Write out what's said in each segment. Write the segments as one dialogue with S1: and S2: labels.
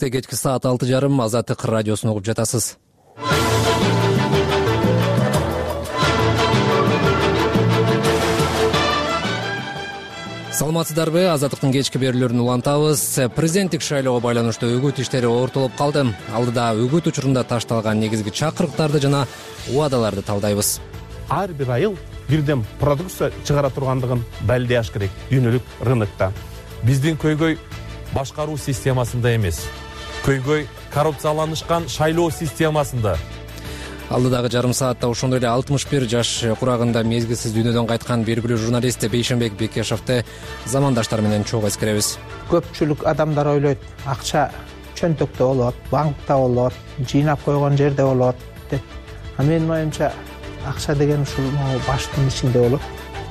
S1: Кечки саат 6:30 Азаттык радиосун угуп жатасыз. Саламатсыздарбы? Азаттыктын кечки берүүлөрүн улантабыз. Президенттик шайлоого байланыштуу үгүт иштери ортолуп калды. Алдыда үгүт учурунда ташталган негизги чакырыктарды жана убадаларды талдайбыз.
S2: Ар бир айыл бирден продукция чыгара тургандыгын далилдаш керек дүйнөлүк рынокто. Биздин көйгөй башкаруу системасында эмес, көйгөй коррупцияланышкан шайлоо системасында.
S1: Алдыдагы жарым саатта ошондой эле 61 жаш курагында мезгилсиз дүйнөдөн кайткан белгилүү журналист Бейшенбек Бекешевди замандаштар менен чогуу эскеребиз.
S3: Көпчүлүк адамдар ойлойт, акча чөнтөктө болот, банкта болот, жыйнап койгон жерде болот деп. Менин оюмча акча деген ушул баштын ичинде болот.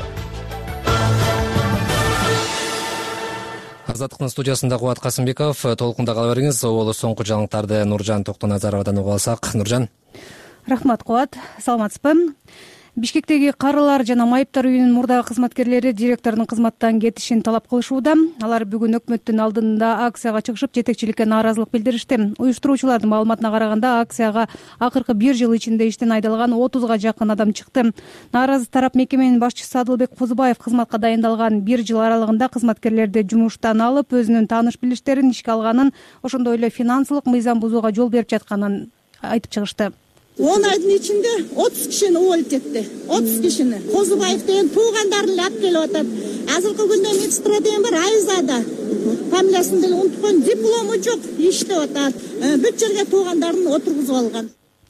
S1: Азаттыктын студиясында Кубат Касымбеков, толкунда кала бериңиз. Оболу соңку жаңылыктарды Нуржан Токтоназаровадан угуп алсак. Нуржан.
S4: Рахмат, Кубат. Саламатсызбы? Бишкектеги карылар жана майыптар үйүнүн мурдагы кызматкерлери директордун кызматтан кетишин талап кылышууда. Алар бүгүн өкмөттүн алдында акцияга чыгышып, жетекчиликке нааразылык билдиришти. Уюштуруучулардын маалыматына караганда, акцияга акыркы 1 жыл ичинде иштен айдалган 30га жакын адам чыкты. Нааразы тарап мекеменин башчысы Адылбек Кузубаев кызматка дайындалган 1 жыл аралыгында кызматкерлерди жумуштан алып, өзүнүн тааныш билиштерин ишке алганын, ошондой эле финансылык мыйзам бузууга жол берип жатканын айтып чыгышты.
S5: 10 айдын ичинде 30 кишини уволить этти. 30 кишини. Козубаев деген туугандарын алып келип атат. Азыркы күндө медсестра деген бар, Айзада. Фамилиясын деле унутуп койдум. Диплому жок, иштеп атат. Бүт жерге туугандарын отургузуп алган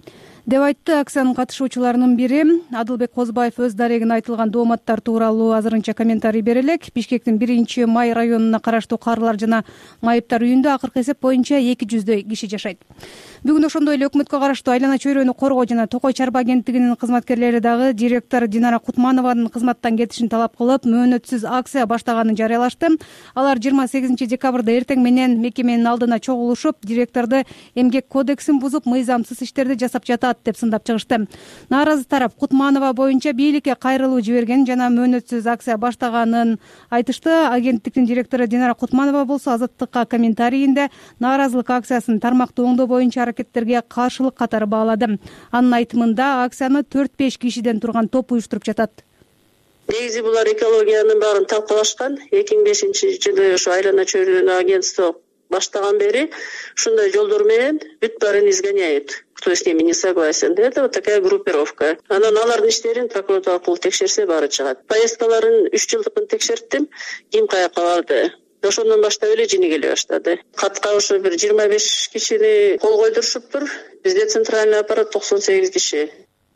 S4: деп айтты. Акциянын катышуучуларынын бири Адылбек Козубаев өз дарегине айтылган дооматтар тууралуу азырынча комментарий бере элек. Бишкектин 1-Май районуна караштуу карылар жана майыптар үйүндө акыркы эсеп боюнча 200 киши жашайт. Бүгүн ошондой эле өкмөткө караштуу айлана чөйрөнү коргоо жана Токой чарба агенттигинин кызматкерлери дагы директор Динара Кутманованын кызматтан кетишин талап кылып, мөөнөтсүз акция баштаганын жарыялашты. Алар 28 декабрда эртең менен мекеменин алдына чогулушуп, директорду эмгек кодексин бузуп, мыйзамсыз иштерди жасап жатат деп сындап чыгышты. Нааразы тарап Кутманова боюнча бийликке кайрылуу жиберген жана мөөнөтсүз акция баштаганын айтышты. Агенттиктин директору Динара Кутманова болсо Азаттыкка комментарийинде нааразылык акциясын тармактуу оңдоо боюнча аракеттерге каршылык катары баалады. Анын айтымында акцияны 4-5 кишиден турган топ уюштуруп жатат.
S6: Негизи булар экологиянын баарын талкалашкан. 2005-жылы ошо айлана чөйрөнү агентство баштаган бери ушундай жолдор менен бүт баарын изгоняют. Кто с ними не согласен. Это вот такая группировка. Анан алардын иштерин прокуратура аркылуу текшерсе баары чыгат. Поездкаларын 3 жылдыкын текшерттим. Ким каяка барды? Ошондон баштап эле жини келе баштады. Катка ошо бир 25 кишини кол койдурушуптур. Бизде центральный аппарат 98 киши.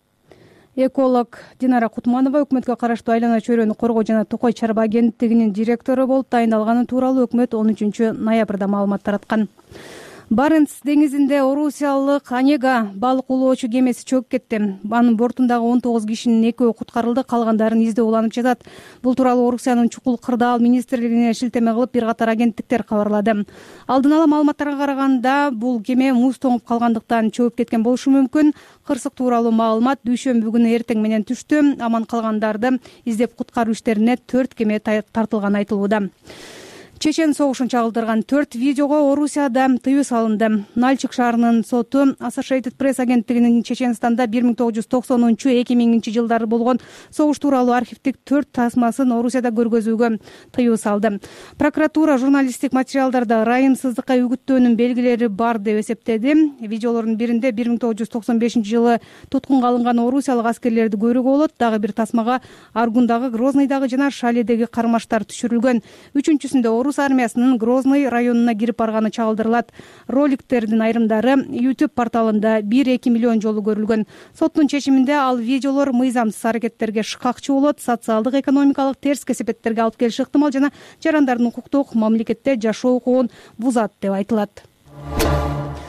S4: Эколог Динара Кутманова өкмөткө караштуу айлана чөйрөнү коргоо жана Токой чарба агенттигинин директору болуп тайындалганы тууралуу өкмөт 13 ноябрда маалымат тараткан. Баренц деңизинде орусиялык Онега балык улоочу кемеси чөгүп кетти. Анын бортундагы 19 кишинин 2-өө куткарылды, калгандарын издөө уланып жатат. Бул тууралуу Орусиянын чукул кырдаал министрлигине шилтеме кылып бир катар агенттиктер кабарлады. Алдын ала маалыматтарга караганда, бул кеме муз тоңуп калгандыктан чөгүп кеткен болушу мүмкүн. Кырсык тууралуу маалымат дүйшөмбү күнү эртең менен түштү. Аман калгандарды издеп куткаруу иштерине 4 кеме тартылганы айтылууда. Чечен согушун чагылдырган 4 видеого Орусияда тыюу салынды. Нальчик шаарынын соту Associated Press агенттигинин Чеченстанда 1990-2000 жылдары болгон согуш тууралуу архивдик 4 тасмасын Орусияда көргөзүүгө тыюу салды. Прокуратура журналисттик материалдарда ырайымсыздыкка үгүттөөнүн белгилери бар деп эсептеди. Видеолордун биринде 1995 жылы туткунга алынган орусиялык аскерлерди көрүүгө болот. Дагы бир тасмага Аргундагы, Грознойдагы жана Шаледеги кармаштар түшүрүлгөн. Үчүнчүсүндө Орус армиясынын Грозный районуна кирип барганы чагылдырылат. Роликтердин айрымдары YouTube порталында 1-2 миллион жолу көрүлгөн. Соттун чечиминде ал видеолор мыйзамсыз аракеттерге шыкакчы болот, социалдык, экономикалык терс кесепеттерге алып келиши ыктымал жана жарандардын укуктук мамлекетте жашоо укугун бузат деп айтылат.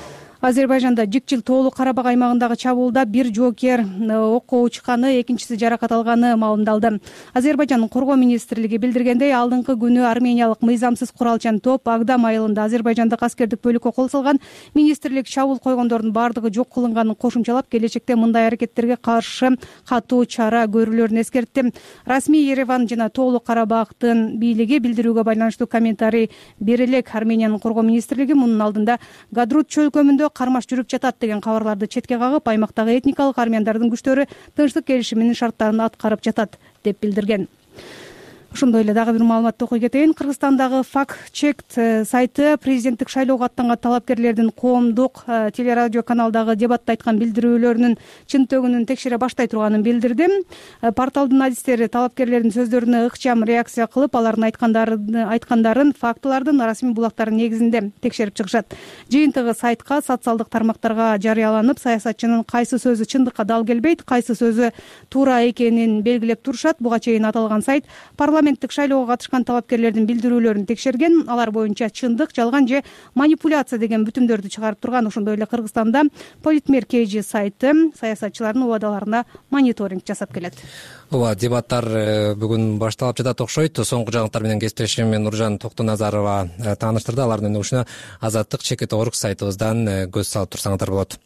S4: Азербайжанда Жикчил тоолуу Карабак аймагындагы чабуулда бир жоокер окко учканы, экинчиси жаракат алганы маалымдалды. Азербайжандын коргоо министрлиги билдиргендей, алдыңкы күнү армениялык мыйзамсыз куралчан топ Агдам айылында азербайжандык аскердик бөлүккө кол салган. Министрлик чабуул койгондордун бардыгы жок кылынганын кошумчалап, келечекте мындай аракеттерге каршы катуу чара көрүлөрүн эскертти. Расмий Ереван жана тоолуу Карабактын бийлиги билдирүүгө байланыштуу комментарий бере элек. Армениянын коргоо министрлиги мунун алдында Гадрут чөлкөмүндө кармаш жүрүп жатат деген кабарларды четке кагып, аймактагы этникалык армяндардын күчтөрү тынчтык келишиминин шарттарын аткарып жатат деп билдирген. Ошондой эле дагы бир маалыматты окуй кетейин. Кыргызстандагы Fact-Check сайты президенттик шайлоого аттанган талапкерлердин коомдук телерадио каналдагы дебатта айткан билдирүүлөрүнүн чынтөгүнүн текшере баштай турганын билдирди. Порталдын адистери талапкерлердин сөздөрүнө ыкчам реакция кылып, алардын айткандарын фактылардын расмий булактары негизинде текшерип чыгышат. Жыйынтыгы сайтка, социалдык тармактарга жарыяланып, саясатчынын кайсы сөзү чындыкка дал келбейт, кайсы сөзү туура экенин белгилеп турушат. Буга чейин аталган сайт парламенттик шайлоого катышкан талапкерлердин билдирүүлөрүн текшерген. Алар боюнча чындык, жалган же манипуляция деген бүтүмдөрдү чыгарып турган. Ошондой эле Кыргызстанда Политмер KG сайты саясатчылардын убадаларына мониторинг жасап келет.
S1: Ооба, дебаттар бүгүн башталып жатат окшойт. Соңку жаңылыктар менен кесиптешим Нуржан Токтоназарова тааныштырды. Алардын өкүшүнө Азаттык.org сайтыбыздан көз салып турсаңыздар болот.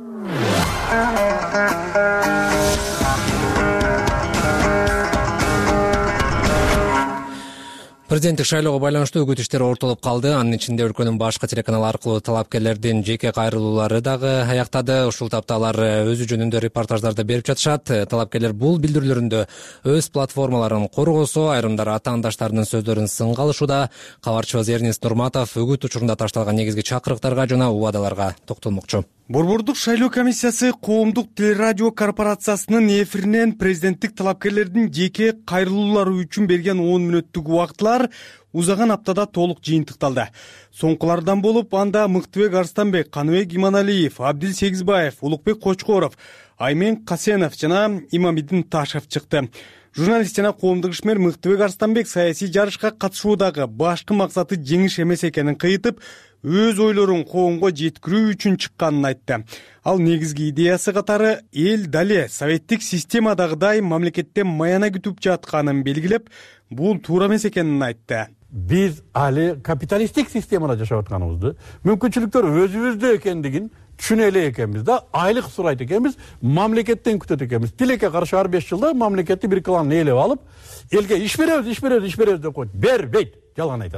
S1: Президенттик шайлоого байланыштуу үгүт иштери ортолуп калды. Анын ичинде өлкөнүн башкы телеканалы аркылуу талапкерлердин жеке кайрылуулары дагы аяктады. Ушул тапта алар өзү жөнүндө репортаждарды берип жатышат. Талапкерлер бул билдирүүлөрүндө өз платформаларын коргосо, айрымдары атаандаштарынын сөздөрүн сынга алышууда. Кабарчыбыз Эрнест Нурматов үгүт учурунда ташталган негизги чакырыктарга жана убадаларга токтолмокчу.
S7: Борбордук шайлоо комиссиясы коомдук телерадио корпорациясынын эфиринен президенттик талапкерлердин жеке кайрылуулары үчүн берген 10 мүнөттүк убактылар узаган аптада толук жыйынтыкталды. Соңкулардан болуп анда Мыктыбек Арстанбек, Каныбек Иманалиев, Абдил Сегизбаев, Улукбек Кочкоров, Аймен Касенов жана Имамидин Ташев чыкты. Журналист жана коомдук ишмер Мыктыбек Арстанбек саясий жарышка катышуудагы башкы максаты жеңиш эмес экенин кыйтып, өз ойлорун коомго жеткирүү үчүн чыкканын айтты. Ал негизги идеясы катары эл дале советтик системадагыдай мамлекеттен маяна күтүп жатканын белгилеп, бул туура эмес экенин айтты.
S8: Биз али капиталисттик системада жашап атканыбызды, мүмкүнчүлүктөр өзүбүздө экендигин түшүнө эле экенбиз да, айлык сурайт экенбиз, мамлекеттен күтөт экенбиз. Тилекке каршы ар 5 жылда мамлекетти бир клан ээлеп алып, элге иш беребиз деп койт. Бербейт, жалган айтат.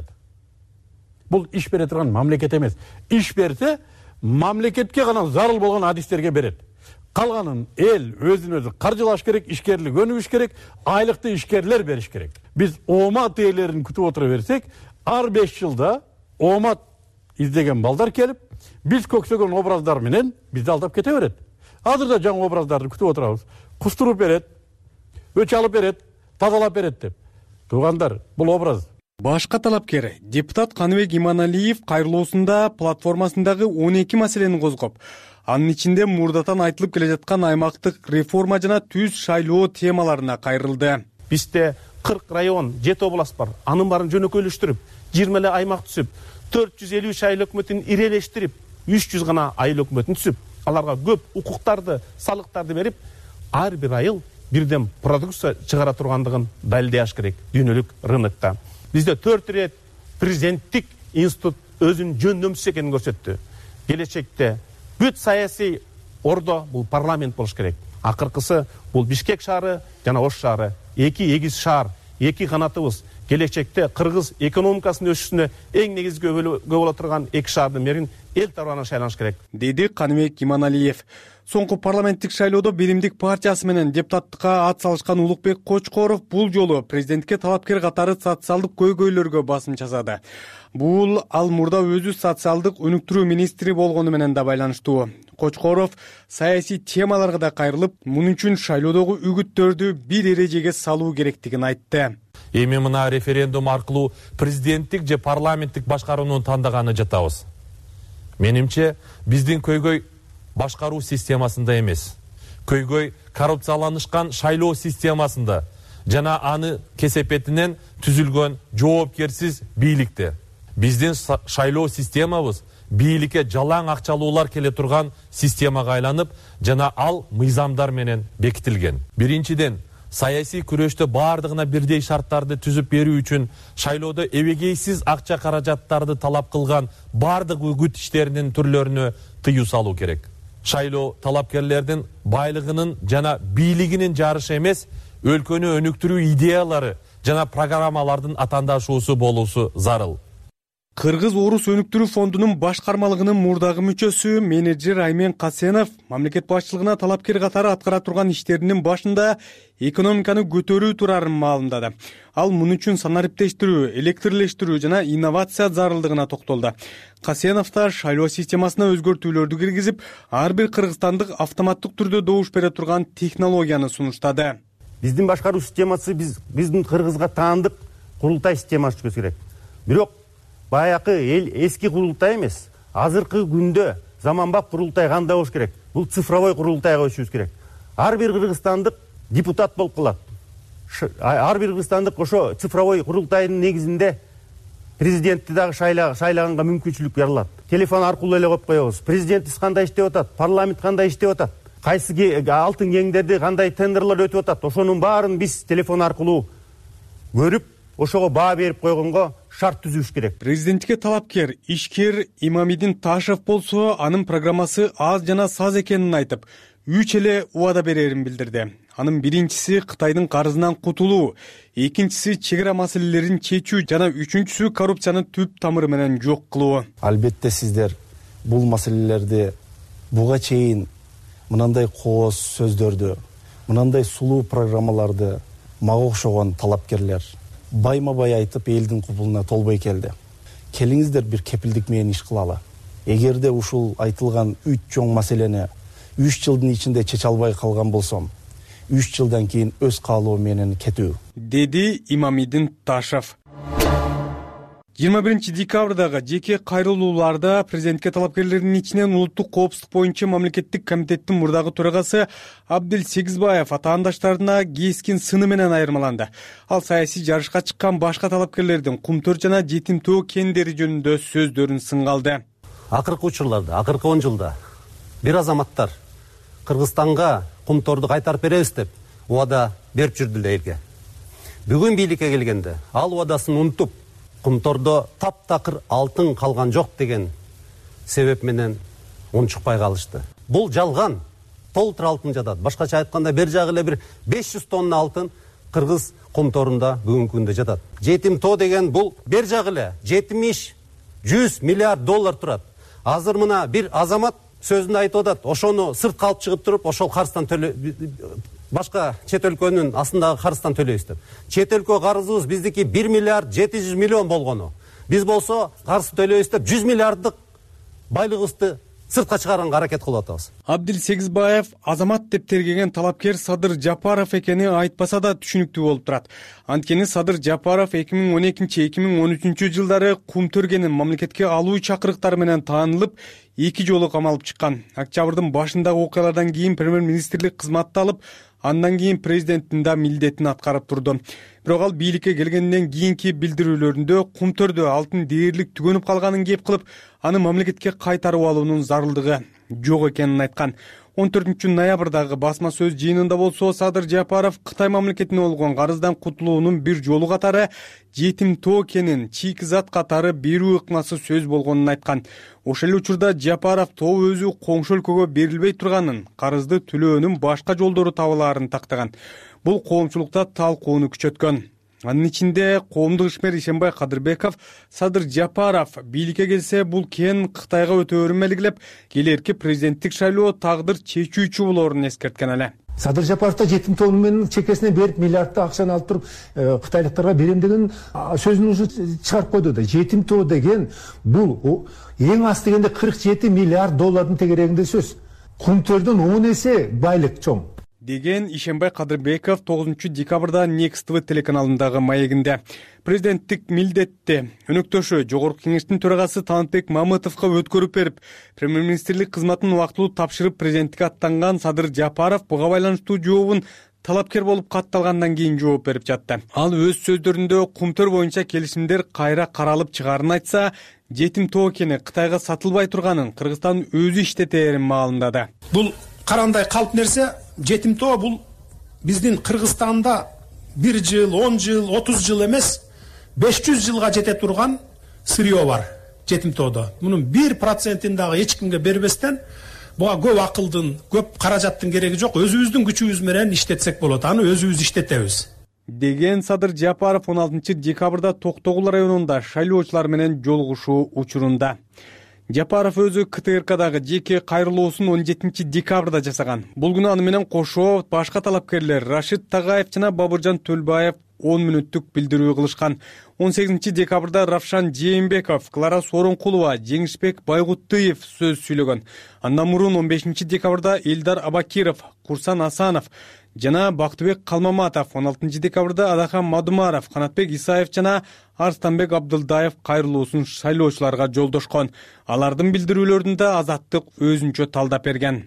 S8: Бул иш бере турган мамлекет эмес. Иш берсе, мамлекетке гана зарыл болгон адистерге берет. Калганын эл өзүн-өзү каржылаш керек, ишкерлик өнүгүш керек, айлыкты ишкерлер бериш керек. Биз оомат ээлерин күтүп отура берсек, ар 5 жылда оомат издеген балдар келип, биз көксөгөн образдар менен бизди алдап кете берет. Азыр да жаңы образдарды күтүп отурабыз. Кустуруп берет, өч алып берет, тазалап берет деп. Туугандар, бул образ.
S7: Башка талапкер депутат Каныбек Иманалиев кайрылуусунда платформасындагы 12 маселени козгоп, анын ичинде мурдатан айтылып келе жаткан аймактык реформа жана түз шайлоо темаларына кайрылды.
S2: Бизде 40 район, 7 област бар. Анын баарын жөнөкөйлөштүрүп, 20 эле аймак түзүп, 450 айыл өкмөтүн ирелештирип, 300 гана айыл өкмөтүн түзүп, аларга көп укуктарды, салыктарды берип, ар бир айыл бирден продукция чыгара тургандыгын далилдаш керек дүйнөлүк рынокто. Бизде 4 рет президенттик институт өзүнүн жөндөмсүз экенин көрсөттү. Келечекте бүт саясий ордо бул парламент болуш керек. Акыркысы бул Бишкек шаары жана Ош шаары. Эки эгиз шаар, эки канатыбыз. Келечекте кыргыз экономикасынын өсүшүнө эң негизги көбөлө боло турган эки шаардын бирин эл тарабынан шайланыш керек,
S7: деди Каныбек Иманалиев. Соңку парламенттик шайлоодо Биримдик партиясы менен депутаттыкка ат салышкан Улукбек Кочкоров бул жолу президентке талапкер катары социалдык көйгөйлөргө басым жасады. Бул ал мурда өзү социалдык өнүктүрүү министри болгону менен да байланыштуу. Кочкоров саясий темаларга да кайрылып, мунун үчүн шайлоодогу үгүттөрдү бир эрежеге салуу керектигин айтты.
S2: Эми мына референдум аркылуу президенттик же парламенттик башкарууну тандаганы жатабыз. Менимче биздин көйгөй башкаруу системасында эмес. Көйгөй коррупцияланышкан шайлоо системасында жана аны кесепетинен түзүлгөн жоопкерсиз бийликте. Биздин шайлоо системабыз бийликке жалаң акчалуулар келе турган системага айланып, жана ал мыйзамдар менен бекитилген. Биринчиден, саясий күрөштө бардыгына бирдей шарттарды түзүп берүү үчүн шайлоодо эбегейсиз акча каражаттарды талап кылган бардык үгүт иштеринин түрлөрүнө тыюу салуу керек. Шайлоо талапкерлердин байлыгынын жана бийлигинин жарышы эмес, өлкөнү өнүктүрүү идеялары жана программалардын атаандашуусу болуусу зарыл.
S7: Кыргыз-Орус өнүктүрүү фондунун башкармалыгынын мурдагы мүчөсү менеджер Аймен Касенов мамлекет башчылыгына талапкер катары аткара турган иштеринин башында экономиканы көтөрүү турарын маалымдады. Ал муну үчүн санариптештирүү, электрлештирүү жана инновация зарылдыгына токтолду. Касенов да шайлоо системасына өзгөртүүлөрдү киргизип, ар бир кыргызстандык автоматтык түрдө добуш бере турган технологияны сунуштады.
S9: Биздин башкаруу системасы биздин Кыргызга таандык курултай системасы болуш керек. Бирок баякы эски курултай эмес, азыркы күндө заманбап курултай кандай болуш керек? Бул цифровой курултайга көчүбүз керек. Ар бир кыргызстандык депутат болуп калат. Ар бир кыргызстандык ошо цифровой курултайдын негизинде президентти дагы шайлаганга мүмкүнчүлүк берилат. Телефон аркылуу эле коюп коебуз. Президентибиз кандай иштеп атат? Парламент кандай иштеп атат? Кайсы алтын кеңдерде кандай тендерлер өтүп атат? Ошонун баарын биз телефон аркылуу көрүп, ошого баа берип койгонго шарт түзүш керек.
S7: Президентке талапкер ишкер Имамидин Ташев болсо, анын программасы аз жана саз экенин айтып, 3 эле убада берерин билдирди. Анын биринчиси Кытайдын карызынан кутулуу, экинчиси чегара маселелерин чечүү жана үчүнчүсү коррупцияны түп тамыры менен жок кылуу.
S10: Албетте сиздер бул маселелерди буга чейин мынандай кооз сөздөрдү, мынандай сулуу программаларды мага окшогон талапкерлер байма-бай айтып элдин кубулуна толбой келди. Келиңиздер бир кепилдик менен иш кылалы. Эгерде ушул айтылган 3 чоң маселени 3 жылдын ичинде чече албай калган болсом, 3 жылдан кийин өз каалоо менен кетүү,
S7: деди Имамидин Ташев. 21 декабрдагы жеке кайрылууларда президентке талапкерлердин ичинен улуттук коопсуздук боюнча мамлекеттик комитеттин мурдагы төрагасы Абдил Сегизбаев атаандаштарына кескин сыны менен айырмаланды. Ал саясий жарышка чыккан башка талапкерлердин Кумтөр жана Жетим Тоо кендери жөнүндө сөздөрүн сынгалды.
S11: Акыркы учурларда, акыркы 10 жылда бир азаматтар Кыргызстанга Кумторду кайтарып беребиз деп убада берип жүрдү элге. Бүгүн бийликке келгенде ал убадасын унутуп, Кумтордо таптакыр алтын калган жок деген себеп менен унчукпай калышты. Бул жалган, толтур алтын жатат. Башкача айтканда бер жагы эле бир 500 тонна алтын Кыргыз Кумторунда бүгүнкү күндө жатат. Жетим Тоо деген бул бер жагы эле 70-100 миллиард доллар турат. Азыр мына бир азамат сөзүндө айтып атат, ошону сыртка алып чыгып туруп, ошол карыздан башка чет өлкөнүн астындагы карыздан төлөйбүз деп. Чет өлкө карызыбыз биздики 1 миллиард 700 миллион болгону. Биз болсо карыз төлөйбүз деп 100 миллиарддык байлыгыбызды сыртка чыгарганга аракет кылып атабыз.
S7: Абдил Сегизбаев азамат деп тергеген талапкер Садыр Жапаров экени айтпаса да түшүнүктүү болуп турат. Анткени Садыр Жапаров 2012-2013 жылдары Кумтөргенин мамлекетке алуу чакырыктары менен таанылып, 2 жолу камалып чыккан. Октябрдын башындагы окуялардан кийин премьер-министрлик кызматты алып, андан кийин президенттин да милдетин аткарып турду. Бирок ал бийликке келгенден кийинки билдирүүлөрүндө Кумтөрдө алтын дээрлик түгөнүп калганын кеп кылып, аны мамлекетке кайтарып алуунун зарылдыгы жок экенин айткан. 14 ноябрдагы басма сөз жыйынында болсо Садыр Жапаров Кытай мамлекетине болгон карыздан кутулуунун бир жолу катары Жетим Тоо кенин чийкизат катары берүү ыкмасы сөз болгонун айткан. Ошол эле учурда Жапаров Тоо өзү коңшу өлкөгө берилбей турганын, карызды төлөөнүн башка жолдору табылаарын тактаган. Бул коомчулукта талкууну күчөткөн. Анын ичинде коомдук ишмер Ишенбай Кадырбеков Садыр Жапаров бийликке келсе бул кен Кытайга өтөөрүн белгилеп, келерки президенттик шайлоо тагдыр чечүүчү болоорун эскерткен эле.
S12: Садыр Жапаров да Жетим Тоо менен чекесине берип миллиардты акчаны алып туруп кытайлыктарга берем деген сөзүн уже чыгарып койду да. Жетим Тоо деген бул эң аз дегенде 47 миллиард доллардын тегерегинде сөз. Кумтөрдөн 10 эсе байлык чоң
S7: деген Ишенбай Кадырбеков 9 декабрда Next TV телеканалындагы маегинде. Президенттик милдетти өнөктөшү Жогорку кеңештин төрагасы Танытбек Мамытовго өткөрүп берип, премьер-министрлик кызматын убактылуу тапшырып президенттикке аттанган Садыр Жапаров буга байланыштуу жообун талапкер болуп катталгандан кийин жооп берип жатты. Ал өз сөздөрүндө Кумтөр боюнча келишимдер кайра каралып чыгаарын айтса, жетим тоо кени Кытайга сатылбай турганын Кыргызстан өзү иштетерин маалымдады.
S13: Бул карандай калп нерсе. Жетим тоо бул биздин Кыргызстанда 1 жыл, 10 жыл, 30 жыл эмес, 500 жылга жете турган сырье бар жетим тоодо. Мунун 1%-ин дагы эч кимге бербестен буга көп акылдын, көп каражаттын кереги жок. Өзүбүздүн күчүбүз менен иштетсек болот. Аны өзүбүз иштетебиз.
S7: Деген Садыр Жапаров 16 декабрда Токтогул районунда шайлоочулар менен жолугушуу учурунда. Жапаров өзү КТРКдагы жеке кайрылуусун 17 декабрда жасаган. Бул күнү аны менен кошо башка талапкерлер Рашид Тагаев жана Бабыржан Төлбаев 10 мүнөттүк билдирүү кылышкан. 18 декабрда Равшан Жээнбеков, Клара Сооронкулова, Жеңишбек Байгуттыев сөз сүйлөгөн. Андан мурун 15 декабрда Элдар Абакиров, Курсан Асанов жана Бактыбек Калмаматов, 16 декабрда Адахан Мадумаров, Канатбек Исаев жана Арстанбек Абдылдаев кайрылуусун шайлоочуларга жолдошкон. Алардын билдирүүлөрүндө Азаттык өзүнчө талдап берген.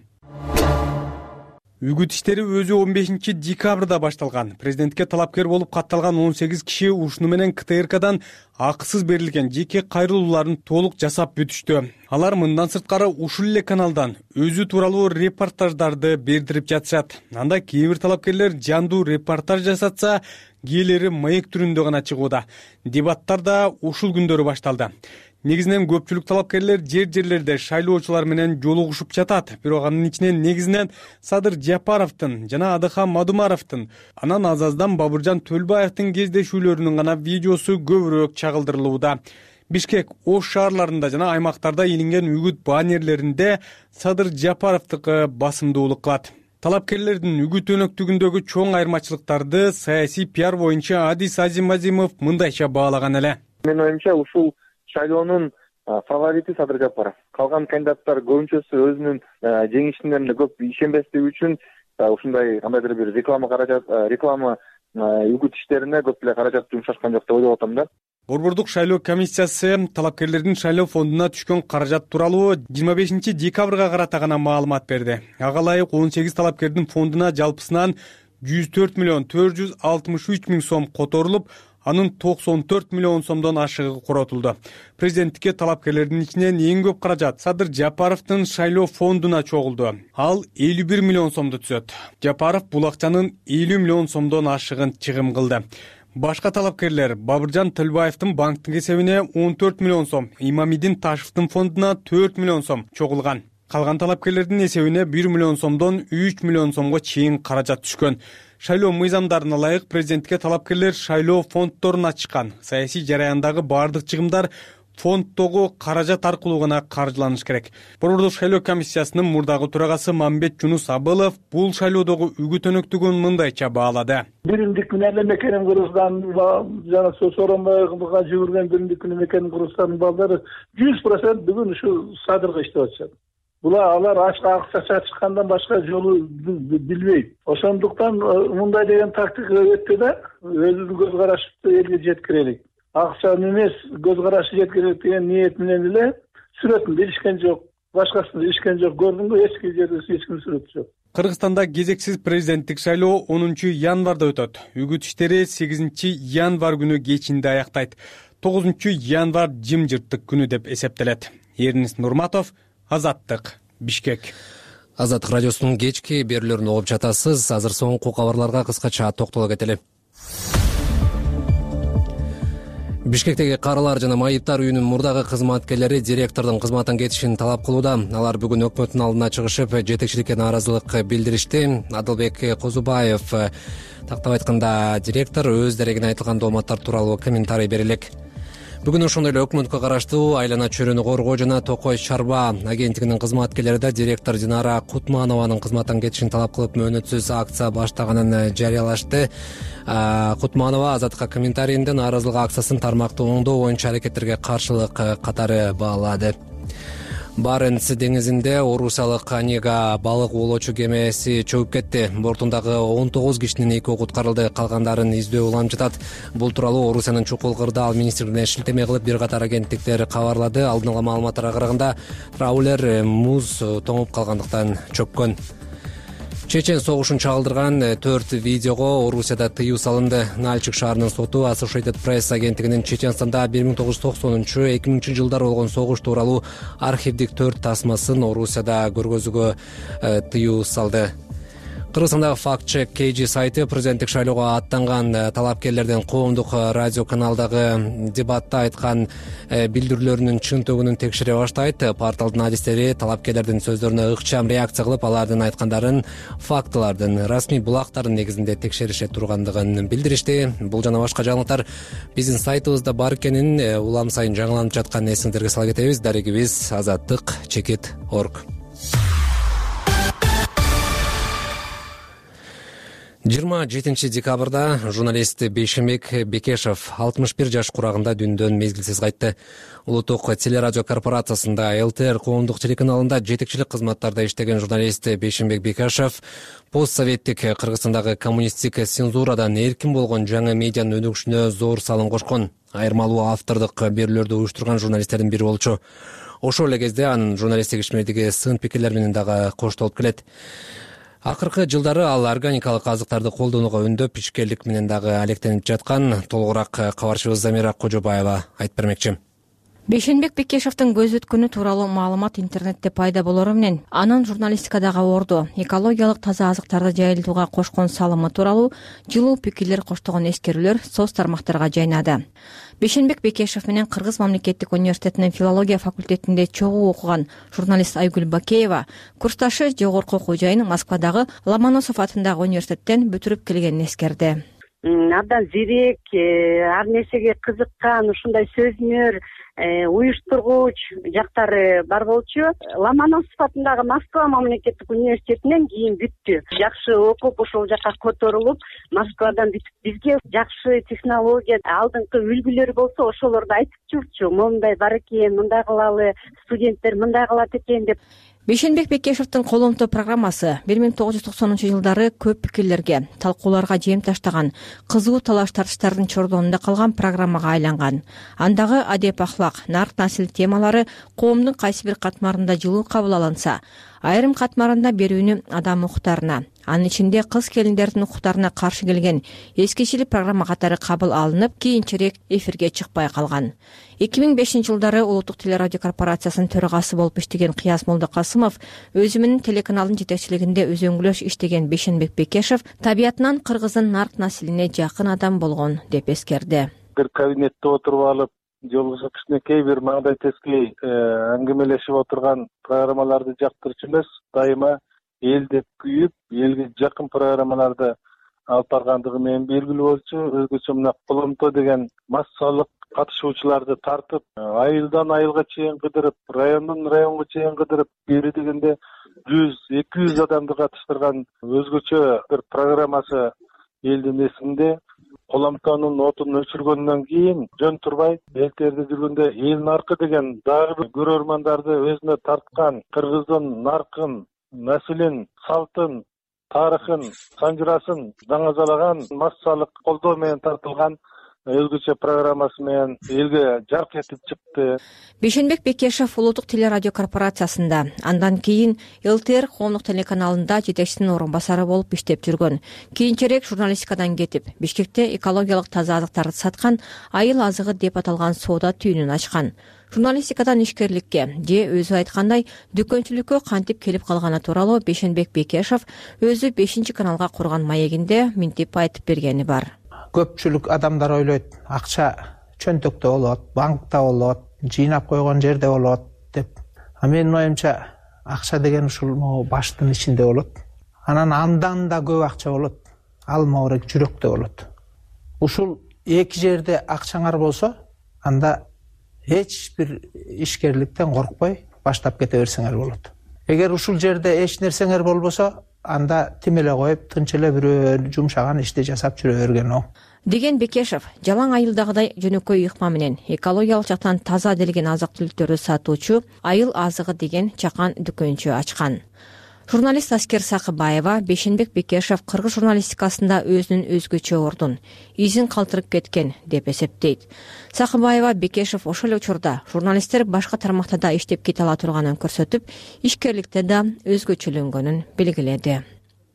S7: Үгүт иштери өзү 15 декабрда башталган. Президентке талапкер болуп катталган 18 киши ушуну менен КТРКдан акысыз берилген жеке кайрылууларын толук жасап бүтүштү. Алар мындан сырткары ушул эле каналдан өзү тууралуу репортаждарды бердирип жатышат. Анда кээ бир талапкерлер жандуу репортаж жасатса, кээделери маек түрүндө гана чыгууда. Дебаттар да ушул күндөрү башталды. Негизинен көпчүлүк талапкерлер жерлерде шайлоочулар менен жолугушуп жатат. Бирок анын ичинен негизинен Садыр Жапаровдун жана Адахан Мадумаровдун, анан Азаздан Бабыржан Төлбаевдин кездешүүлөрүнүн гана видеосу көбүрөөк чагылдырылууда. Бишкек, Ош шаарларында жана аймактарда илинген үгүт баннерлеринде Садыр Жапаровдукы басымдуулук кылат. Талапкерлердин үгүт өнөктүгүндөгү чоң айырмачылыктарды саясий пиар боюнча Адис Азимазимов мындайча баалаган эле.
S14: Менин оюмча ушул шайлоонун фаворити Садыр Жапаров. Калган кандидаттар көбүнчөсү өзүнүн жеңишине көп ишенбестиги үчүн ушундай кандайдыр бир реклама үгүт иштерине көп эле каражат жумшашкан жок деп ойлоп атам да.
S7: Борбордук шайлоо комиссиясы талапкерлердин шайлоо фондуна түшкөн каражат тууралуу 25 декабрга карата гана маалымат берди. Ага ылайык 18 талапкердин фондуна жалпысынан 104 миллион 463 миң сом которулуп, анын 94 миллион сомдон ашыгы коротулду. Президенттикке талапкерлердин ичинен эң көп каражат Садыр Жапаровдун шайлоо фондуна чогулду. Ал 51 миллион сомду түзөт. Жапаров бул акчанын 50 миллион сомдон ашыгын чыгым кылды. Башка талапкерлер Бабыржан Төлбаевдин банктык эсебине 14 миллион сом, Имамидин Ташевдин фондуна 4 миллион сом чогулган. Калган талапкерлердин эсебине 1 миллион сомдон 3 миллион сомго чейин каражат түшкөн. Шайлоо мыйзамдарына ылайык президентке талапкерлер шайлоо фонддорун ачкан. Саясий жараяндагы бардык чыгымдар фонддогу каражат аркылуу гана каржыланыш керек. Борбордук шайлоо комиссиясынын мурдагы төрагасы Мамбет Жунус Абылов бул шайлоодогу үгүт өнөктүгүн мындайча баалады.
S15: Биримдик менен мекенин Кыргызстан жана Сооронбайга жүгүргөн биримдик мекенин Кыргызстандын балдары 100% бүгүн ушу Садырга иштеп атышат. Алар акча чачкандан башка жолу билбейт. Ошондуктан мындай деген тактика өттү да, өзүбүздүн көз карашыбызды элге жеткирелик. Акчаны эмес, көз карашы жеткирелик деген ниет менен эле сүрөтүндө илишкен жок, башкасында илишкен жок. Көрдүңбү, эч жерде эч ким сүрөтү жок.
S7: Кыргызстанда кезексиз президенттик шайлоо 10 январда өтөт. Үгүт иштери 8 январ күнү кечинде аяктайт. 9 январ жымжырттык күнү деп эсептелет. Эрнис Нурматов, Азаттык, Бишкек.
S1: Азаттык радиосунун кечки берүүлөрүн угуп жатасыз. Азыр соңку кабарларга кыскача токтоло кетели. Бишкектеги карылар жана майыптар үйүнүн мурдагы кызматкерлери директордун кызматтан кетишин талап кылууда. Алар бүгүн өкмөттүн алдына чыгышып, жетекчиликке нааразылык билдиришти. Адылбек Козубаев тактап айтканда, директор өз дерегине айтылган дооматтар тууралуу комментарий берелек. Бүгүн ошондой эле өкмөткө караштуу Айлана чөйрөнү коргоо жана Токой Чарба агенттигинин кызматкерлери да директор Динара Кутманованын кызматтан кетишин талап кылып мөөнөтсүз акция баштаганын жарыялашты. Кутманова Азаттыкка комментарийинде нааразылык акциясын тармактуу оңдоо боюнча аракеттерге каршылык катары баалады. Баренц деңизинде Орусиялык Онега балык оолоочу кемеси чөгүп кетти. Бортундагы 19 кишинин 2 куткарылды, калгандарын издөө уланып жатат. Бул тууралуу Орусиянын чукул кырдаал министрлигине шилтеме кылып бир катар агенттиктер кабарлады. Алдын ала маалыматтарга караганда траулер муз тоңуп калгандыктан чөккөн. Чечен согушун чагылдырган 4 видеого Орусияда тыюу салынды. Нальчик шаарынын соту Associated Press агенттигинин Чеченстанда 1990-2000 жылдары болгон согуш тууралуу архивдик 4 тасмасын Орусияда көргөзүүгө тыюу салды. Кыргызстандагы Fact-Check KG сайты президенттик шайлоого аттанган талапкерлердин коомдук радио каналдагы дебатта айткан билдирүүлөрүнүн чынтөгүнүн текшере баштайт. Порталдын адистери талапкерлердин сөздөрүнө ыкчам реакция кылып, алардын айткандарын фактылардын, расмий булактардын негизинде текшерише тургандыгын билдиришти. Бул жана башка жаңылыктар биздин сайтыбызда бар экенин улам сайын жаңыланып жатканын эсиңиздерге сала кетебиз. Дарегибиз azattik.org. 27 декабрда журналист Бейшенбек Бекешев 61 жаш курагында дүндөн мезгилсиз кайтты. Улуттук телерадио корпорациясында ЛТР коомдук телеканалында жетекчилик кызматтарда иштеген журналист Бейшенбек Бекешев постсоветтик Кыргызстандагы коммунисттик цензурадан эркин болгон жаңы медианын өнүгүшүнө зор салым кошкон. Айырмалуу автордук берүүлөрдү уюштурган журналисттердин бири болчу. Ошол эле кезде анын журналисттик ишмердиги сын пикирлер менен дагы коштолуп келет. Акыркы жылдары ал органикалык азыктарды колдонууга үндөп, ишкерлик менен дагы алектенип жаткан. Толугураак кабарчыбыз Замира Кожобаева айтып бермекчи.
S16: Бейшенбек Бекешевдин көз өткөнү тууралуу маалымат интернетте пайда болору менен анын журналистикадагы орду, экологиялык таза азыктарды жайылтууга кошкон салымы тууралуу жылуу пикирлер коштогон эскерүүлөр соц тармактарга жайнады. Бейшенбек Бекешев менен Кыргыз мамлекеттик университетинин филология факультетинде чогуу окуган журналист Айгүл Бакеева курсташы жогорку окуу жайын Москвадагы Ломоносов атындагы университеттен бүтүрүп келгенин эскерди.
S17: Абдан зерек, ар нерсеге кызыккан, ушундай сөзмөр, уюштургуч жактары бар болчу. Ломоносов атындагы Москва мамлекеттик университетинен кийин бүттү. Жакшы окуп, ошол жака которулуп, Москвадан бүтүп бизге жакшы технология, алдыңкы үлгүлөр болсо ошолорду айтып жүрчү. Мондай бар экен, мындай кылалы, студенттер мындай кылат экен деп.
S16: Бейшенбек Бекешевдин коломто программасы 1990-жылдары көп пикирлерге, талкууларга жем таштаган, кызуу талаш тартыштардын чордонунда калган программага айланган. Андагы адеп ахлак, нарк насил темалары коомдун кайсы бир катмарында жылуу кабыл алынса, айрым катмарында берүүнү адам укуктарына, анын ичинде кыз келиндердин укуктарына каршы келген эскичили программа катары кабыл алынып, кийинчерээк эфирге чыкпай калган. 2005-жылдары Улуттук телерадио корпорациясынын төрагасы болуп иштеген Кыяз Молдокасымов өзү менен телеканалдын жетекчилигинде өзөңгүлөш иштеген Бейшенбек Бекешев табиятынан кыргыздын нарк насилине жакын адам болгон деп эскерди.
S18: Бир кабинетте отуруп алып, жолугушуп кичинекей бир маңдай тескей аңгемелешип отурган программаларды жактырчу эмес, дайыма эл деп күйүп, элге жакын программаларды алып баргандыгы менен белгилүү болчу. Өзгөчө мына коломто деген массалык катышуучуларды тартып, айылдан айылга чейин кыдырып, райондон районго чейин кыдырып, бери дегенде 100-200 адамды катыштырган өзгөчө бир программасы элдин эсинде. Коломтонун отун өчүргөндөн кийин жөн турбай элтерде жүргөндө эл наркы деген дагы бир көрөрмандарды өзүнө тарткан, кыргыздын наркын, наслин, салтын, тарыхын, санжырасын даңазалаган, массалык колдоо менен тартылган өзгөчө программасы менен элге жарк этип чыкты.
S16: Бейшенбек Бекешев Улуттук телерадио корпорациясында, андан кийин ЛТР коомдук телеканалында жетекчисинин орун басары болуп иштеп жүргөн. Кийинчерээк журналистикадан кетип, Бишкекте экологиялык таза азыктарды саткан айыл азыгы деп аталган соода түйүнүн ачкан. Журналистикадан ишкерликке же өзү айткандай дүкөнчүлүккө кантип келип калганы тууралуу Бейшенбек Бекешев өзү 5-каналга курган маегинде минтип айтып бергени бар.
S3: Көпчүлүк адамдар ойлойт, акча чөнтөктө болот, банкта болот, жыйнап койгон жерде болот деп. А менин оюмча акча деген ушул баштын ичинде болот. Андан да көп акча болот. Ал моорек жүрөктө болот. Ушул эки жерде акчаңар болсо, анда эч бир ишкерликтен коркпой баштап кете берсеңер болот. Эгер ушул жерде эч нерсеңер болбосо, анда тим эле коюп, тынч эле бирөө жумшаган ишти жасап жүрө берген оң.
S16: Деген Бекешев жалаң айылдагыдай жөнөкөй ыкма менен экологиялык жактан таза делген азык-түлүктөрдү сатуучу Айыл азыгы деген чакан дүкөнчү ачкан. Журналист Аскер Сакыбаева Бейшенбек Бекешев кыргыз журналистикасында өзүнүн өзгөчө ордун, изин калтырып кеткен деп эсептейт. Сакыбаева Бекешев ошол учурда журналисттер башка тармактарда иштеп кете ала турганын көрсөтүп, ишкерликте да өзгөчөлөнгөнүн белгиледи.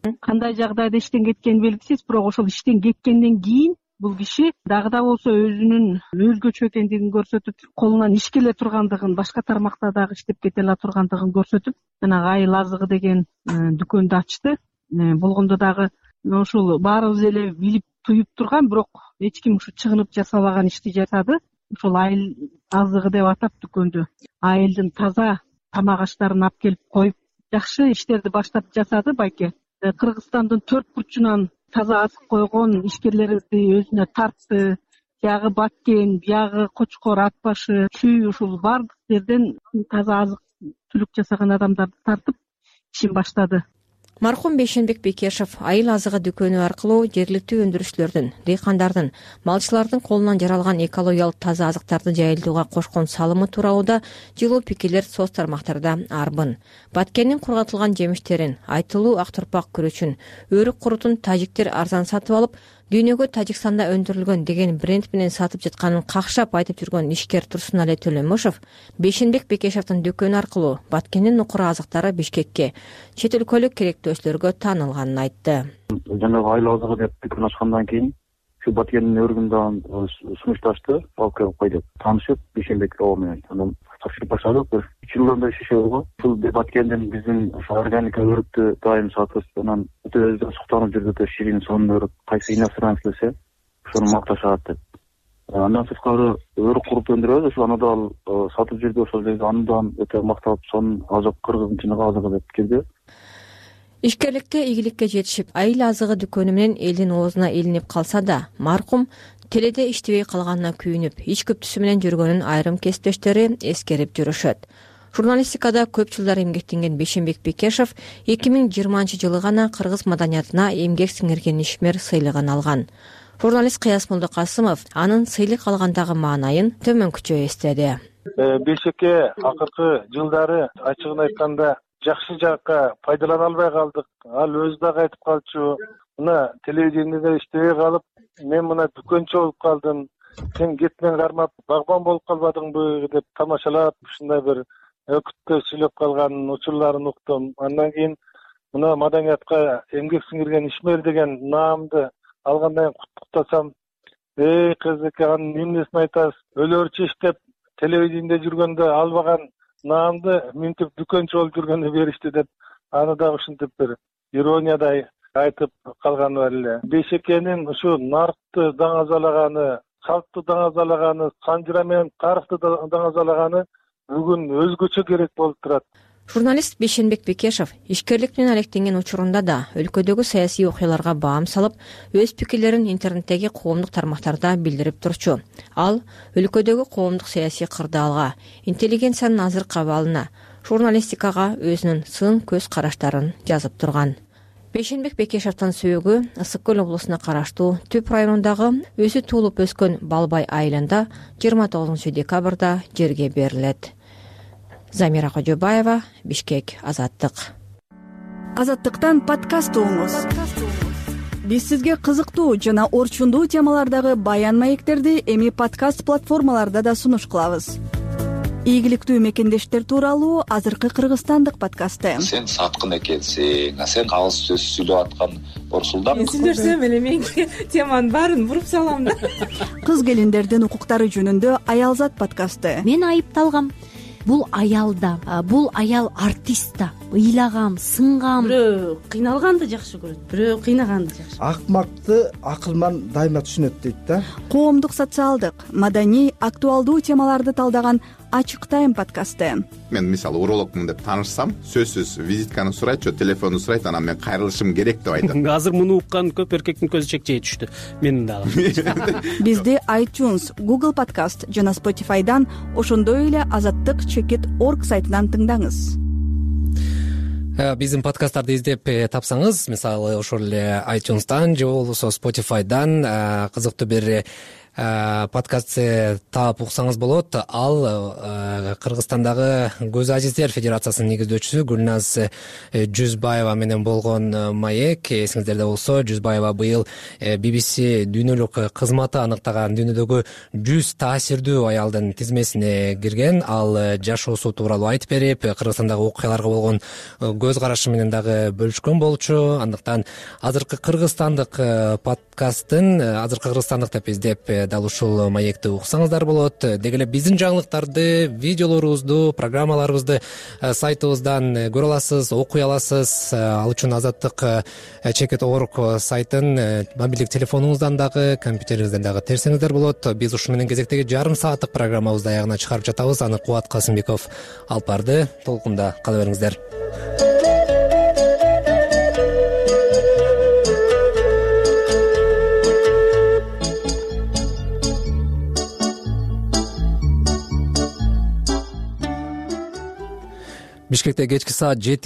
S19: кандай жагдайда иштен кеткени белгисиз, бирок ошол иштен кеткенден кийин бул киши дагы да болсо өзүнүн өзгөчө экендигин көрсөтүп, колунан иш келе тургандыгын, башка тармакта дагы иштеп кете ала тургандыгын көрсөтүп, жанагы айыл азыгы деген дүкөндү ачты. Болгондо дагы ушул баарыбыз эле билип туюп турган, бирок эч ким ушу чыгынып жасабаган ишти жасады. Ошол айыл азыгы деп атап дүкөндү айылдын таза тамак аштарын алып келип коюп, жакшы иштерди баштап жасады байке. Кыргызстандын 4 бурчунан таза азык койгон ишкерлерди өзүнө тартты. Тиягы Баткен, биягы Кочкор, Ат башы, Чүй, ушул баардык жерден таза азык түлүк жасаган адамдарды тартып ишин баштады.
S16: Мархум Бейшенбек Бекешев айыл азыгы дүкөнү аркылуу жергиликтүү өндүрүүчүлөрдүн, дыйкандардын, малчылардын колунан жаралган экологиялык таза азыктарды жайылтууга кошкон салымы тууралуу да жылуу пикирлер соц тармактарда арбын. Баткендин кургатылган жемиштерин, айтылуу ак турпак күрөчүн, өрүк курутун тажиктер арзан сатып алып, дүйнөгө Тажикстанда өндүрүлгөн деген бренд менен сатып жатканын какшап айтып жүргөн ишкер Турсунали Төлөмушев Бейшенбек Бекешевдин дүкөнү аркылуу Баткендин укура азыктары Бишкекке, чет өлкөлүк керектөөчүлөргө таанылганын айтты.
S20: Жанагы айыл азыгы деп дүкөн ачкандан кийин ушу Баткендин өрүгүндөн сунушташты, алып келип кой деп таанышып, Бейшенбек оо менен анан тапшырып баштадык. Бир 3 жылдан иштешеби го. Ушул Баткендин биздин органика өрүктү дайым сатып, анан өтө суктанып жүрдү, ширин сонун өрүк, кайсы иностранец келсе, ошону макташат деп. Андан сырткары өрүк куруп өндүрөбүз, ошол аны да сатып жүрдү, ошол жерде андан өтө мактап, сонун азык кыргыздын чыныгы азыгы деп келди.
S16: Ишкерликте ийгиликке жетишип, айыл азыгы дүкөнү менен элдин оозуна илинип калса да, маркум теледе иштебей калганына күйүнүп, ич күптүсү менен жүргөнүн айрым кесиптештери эскерип жүрүшөт. Журналистикада көп жылдар эмгектенген Бейшенбек Бекешев 2020 гана кыргыз маданиятына эмгек сиңирген ишмер сыйлыгын алган. Журналист Кыяс Молдокасымов анын сыйлык алгандагы маанайын төмөнкүчө эстеди.
S18: Бейшекке акыркы жылдары ачыгын айтканда жакшы жакка пайдалана албай калдык. Ал өзү дагы айтып калчу, мына телевидениеде иштебей калып, мен мына дүкөнчү болуп калдым. Сен кетмен кармап багбан болуп калбадыңбы деп тамашалап, ушундай бир өкүттө сүйлөп калган учурларын уктум. Андан кийин мына маданиятка эмгек сиңирген ишмер деген наамды алгандан кийин куттуктасам, кызык, анын эмнесин айтасыз? Өлөрчү иштеп телевидениеде жүргөндө албаган наамды минтип дүкөнчү болуп жүргөндө беришти деп, аны да ушинтип бир ирониядай айтып калганы бар эле. Бейшекенин ушу наркты даңазалаганы, калкты даңазалаганы, санжыра менен тарыхты даңазалаганы бүгүн өзгөчө керек болуп турат.
S16: Журналист Бейшенбек Бекешев ишкерлик менен алектенген учурунда да өлкөдөгү саясий окуяларга баам салып, өз пикирлерин интернеттеги коомдук тармактарда билдирип турчу. Ал өлкөдөгү коомдук саясий кырдаалга, интеллигенциянын азыркы абалына, журналистикага өзүнүн сын көз караштарын жазып турган. Бейшенбек Бекешевдин сөөгү Ысык көл облусуна караштуу Түп районундагы өзү туулуп өскөн Балбай айылында 29 декабрда жерге берилет. Замира Кожобаева, Бишкек, Азаттык.
S21: Азаттыктан подкаст угуңуз. Биз сизге кызыктуу жана орчундуу темалардагы баян маектерди эми подкаст платформаларда да сунуш кылабыз. Ийгиликтүү мекендештер тууралуу азыркы кыргызстандык подкасты.
S22: Сен саткын экенсиң, сен кагыс сөз сүйлөп аткан Борсулдам.
S23: Мен сүйлөсөм эле менин теманын баарын буруп салам да.
S21: Кыз келиндердин укуктары жөнүндө Аялзат подкасты.
S24: Мен айыпталгам. Бул аялда, бул аял артист да. Ыйлагам, сынгам.
S23: Бирөө кыйналганды жакшы көрөт, бирөө кыйнаганды жакшы.
S25: Акмакты акылман дайыма түшүнөт дейт да.
S21: Коомдук, социалдык, маданий, актуалдуу темаларды талдаган Ачык тайм подкасты.
S26: Мен мисалы урологмун деп таанышсам, сөзсүз визитканы сурайт, телефонду сурайт, анан мен кайрылышым керек деп айтат.
S27: Азыр муну уккан көп эркектин көзү чекчей түштү. Менин дагы.
S21: Бизди iTunes, Google Podcast жана Spotify'дан, ошондой эле azattik.org сайтынан тыңдаңыз.
S1: Биздин подкасттарды издеп тапсаңыз, мисалы ошол эле iTunes'дан же болбосо Spotify'дан кызыктуу бир подкаст таап уксаңыз болот. Ал Кыргызстандагы Көз Азиздер Федерациясынын негиздөөчүсү Гүлназ Жүзбаева менен болгон маек. Эсиңиздерде болсо, Жүзбаева быйыл BBC дүйнөлүк кызматы аныктаган дүйнөдөгү 100 таасирдүү аялдын тизмесине кирген. Ал жашоосу тууралуу айтып берип, Кыргызстандагы окуяларга болгон көз карашы менен дагы бөлүшкөн болчу. Андыктан азыркы кыргызстандык подкасттын азыркы кыргызстандык деп издеп дал ушул маекти уксаңыздар болот. Деги эле биздин жаңылыктарды, видеолорубузду, программаларыбызды сайтыбыздан көрө аласыз, окуй аласыз. Ал үчүн Азаттык @org сайтын мобилдик телефонуңуздан дагы, компьютериңизден дагы терсеңиздер болот. Биз ушу менен кезектеги жарым сааттык программабызды аягына чыгарып жатабыз. Аны Кубат Касымбеков алып барды. Толкунда кала бериңиздер. Бишкекте кечки саат 7